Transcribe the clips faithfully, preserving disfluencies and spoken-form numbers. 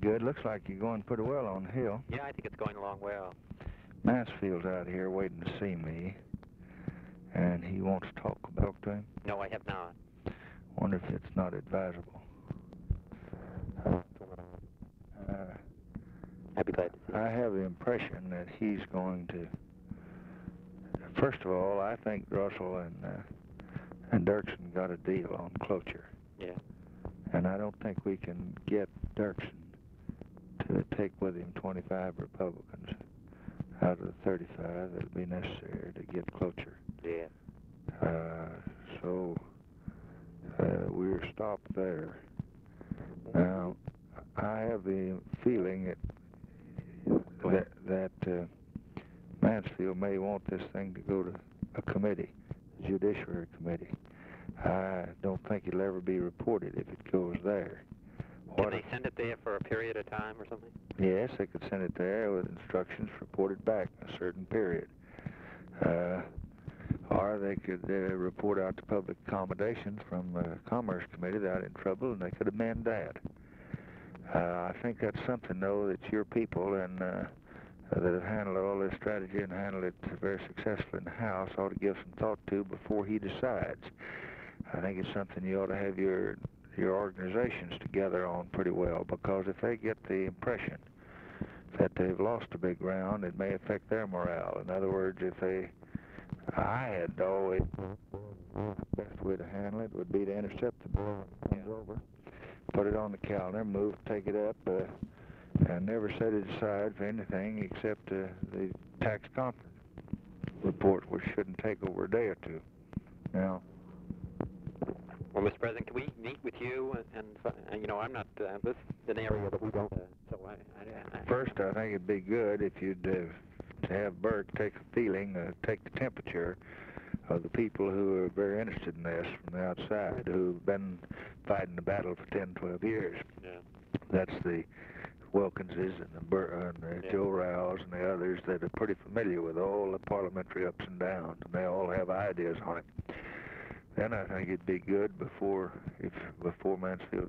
good. Looks like you're going pretty well on the hill. Yeah, I think it's going along well. Mansfield's out here waiting to see me, and he wants to talk about to him. No, I have not. Wonder if it's not advisable. Uh, I'd be glad to see I have the impression that he's going to. First of all, I think Russell and uh, and Dirksen got a deal on cloture. Yeah. And I don't think we can get Dirksen to take with him twenty-five Republicans out of the thirty-five that would be necessary to get cloture. Yeah. Uh, so uh, we're stopped there. Now, I have the feeling that that, that uh, Mansfield may want this thing to go to a committee, a judiciary committee. I don't think it'll ever be reported if it goes there. Can they send it there for a period of time or something? Yes, they could send it there with instructions reported back in a certain period. Uh, or they could uh, report out to public accommodations from the Commerce Committee without in trouble, and they could amend that. Uh, I think that's something, though, that your people and uh, that have handled all this strategy and handled it very successfully in the House ought to give some thought to before he decides. I think it's something you ought to have your your organizations together on pretty well, because if they get the impression that they've lost a big ground, it may affect their morale. In other words, if they, I had always, the best way to handle it would be to intercept the bill when it comes over, put it on the calendar, move, take it up, uh, and never set it aside for anything except uh, the tax conference report, which shouldn't take over a day or two. Now, well, Mister President, can we meet with you? And, and uh, you know, I'm not, uh, this is an area that we don't, uh, so I, I, I... First, I think it'd be good if you'd uh, to have Burke take a feeling, uh, take the temperature of the people who are very interested in this from the outside, who've been fighting the battle for ten, twelve years. Yeah. That's the Wilkinses and the, Bur and the yeah. Joe Rouse and the others that are pretty familiar with all the parliamentary ups and downs, and they all have ideas on it. Then I think it'd be good before, if before Mansfield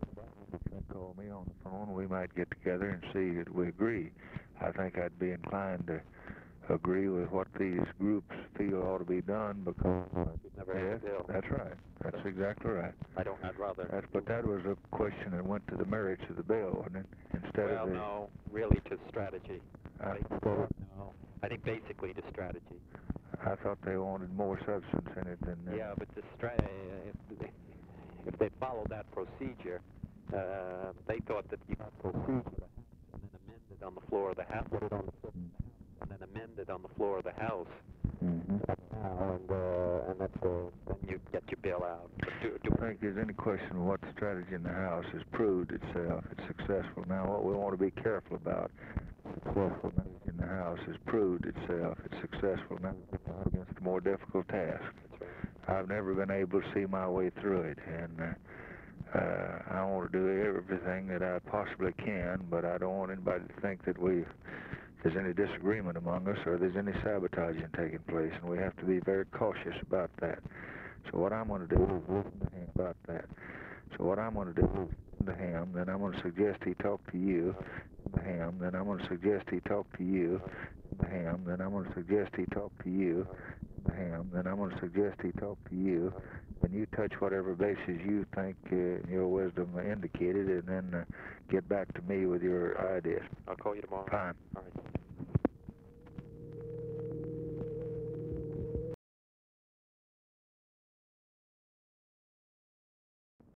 call me on the phone, we might get together and see that we agree. I think I'd be inclined to agree with what these groups feel ought to be done, because never had a bill. That's right. That's so, exactly right. I don't. I'd rather. That's, but that was a question that went to the merits of the bill, wasn't it? Instead well, of the, no, really to strategy. I, I, no, I think basically to strategy. I thought they wanted more substance in it than. Uh, yeah, but the stra if, they, if they followed that procedure, uh, they thought that you could proceed with a and then amend it on the floor of the House, put it on the floor, and then amend it on the floor of the House. Mm-hmm. And uh, and that's uh, then you get your bill out. Do, do I think there's any question of what the strategy in the House has proved itself. It's successful. Now, what we want to be careful about, successful in the House has proved itself. It's successful now against a more difficult task. That's right. I've never been able to see my way through it, and uh, uh, I want to do everything that I possibly can, but I don't want anybody to think that we there's any disagreement among us or there's any sabotaging taking place, and we have to be very cautious about that. So what I'm going to do is listen to him about that. So what I'm going to do is listen to him, then I'm going to suggest he talk to you, to him, then I'm going to suggest he talk to you, to him, then I'm going to suggest he talk to you, to him, then I'm going to suggest he talk to you, and you touch whatever bases you think uh, your wisdom indicated, and then uh, get back to me with your ideas. I'll call you tomorrow. Fine. All right.